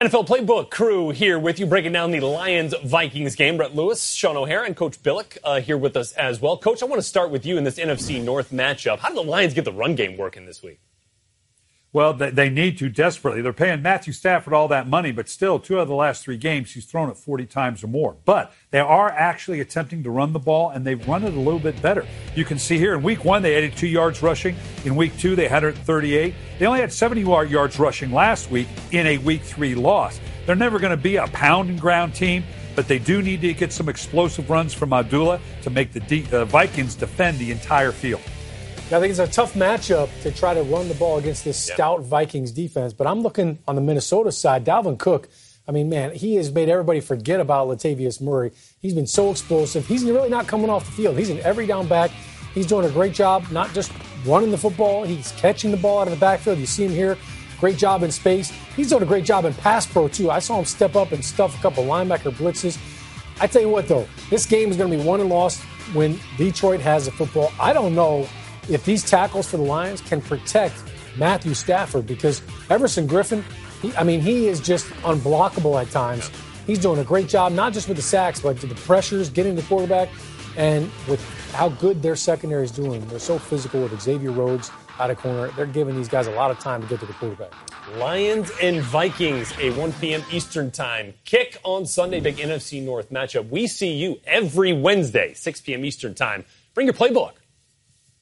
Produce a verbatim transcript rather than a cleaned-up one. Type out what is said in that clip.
N F L Playbook crew here with you, breaking down the Lions-Vikings game. Brett Lewis, Sean O'Hara, and Coach Billick uh, here with us as well. Coach, I want to start with you in this N F C North matchup. How did the Lions get the run game working this week? Well, they need to desperately. They're paying Matthew Stafford all that money, but still, two out of the last three games, he's thrown it forty times or more. But they are actually attempting to run the ball, and they've run it a little bit better. You can see here in week one, they added two yards rushing. In week two, they had thirty-eight. They only had seventy yards rushing last week in a week three loss. They're never going to be a pound and ground team, but they do need to get some explosive runs from Abdullah to make the D- uh, Vikings defend the entire field. I think it's a tough matchup to try to run the ball against this yeah. stout Vikings defense. But I'm looking on the Minnesota side. Dalvin Cook, I mean, man, he has made everybody forget about Latavius Murray. He's been so explosive. He's really not coming off the field. He's an every down back. He's doing a great job, not just running the football. He's catching the ball out of the backfield. You see him here. Great job in space. He's doing a great job in pass pro, too. I saw him step up and stuff a couple linebacker blitzes. I tell you what, though, this game is going to be won and lost when Detroit has the football. I don't know if these tackles for the Lions can protect Matthew Stafford, because Everson Griffin, he, I mean, he is just unblockable at times. He's doing a great job, not just with the sacks, but the pressures, getting the quarterback, and with how good their secondary is doing. They're so physical with Xavier Rhodes out of corner. They're giving these guys a lot of time to get to the quarterback. Lions and Vikings, a one p.m. Eastern time kick on Sunday, big N F C North matchup. We see you every Wednesday, six p.m. Eastern time. Bring your playbook.